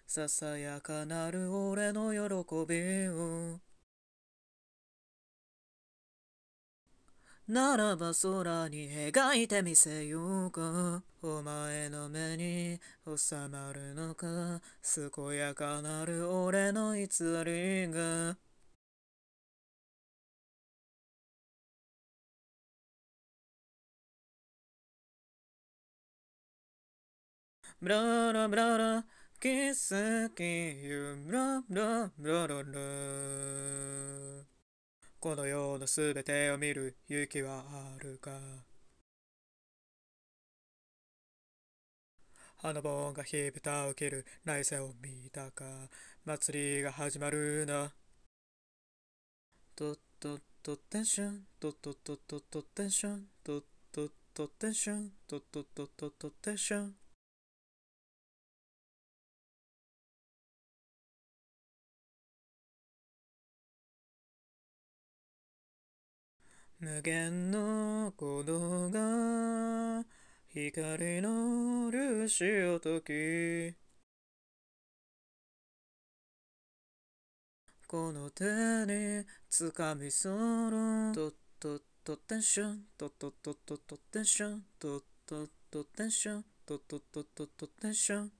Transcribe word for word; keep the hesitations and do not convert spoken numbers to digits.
ささやかなる俺の喜びを。ならば空に描いてみせようか。お前の目に収まるのか。健やかなる俺の偽りが。ブララブララ奇跡ゆブラブラブラララ。この世のすべてを見る勇気はあるか。花盆が火蓋を切る来世を見たか。祭りが始まるな。とっとっとテンションとっとっとっとっとテンションとっとっとテンションとっとっとっとっとテンション。無限の鼓動が光の粒子を解き、この手に掴みそうろ。とっとっとテンションとっとっとっとテンションとっとっとテンションとっとっとっとテンション。